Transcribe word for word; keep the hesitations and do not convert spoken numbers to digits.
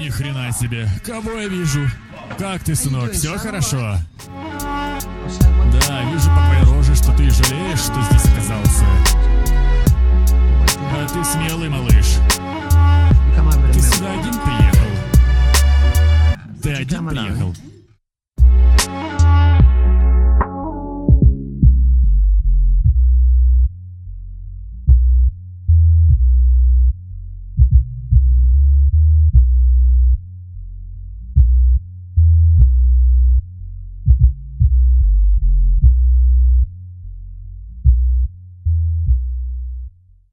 Ни хрена себе. Кого я вижу? Как ты, сынок? Все хорошо? Да, вижу по твоей роже, что ты жалеешь, что здесь оказался. А ты смелый малыш. Ты сюда один приехал? Ты один приехал?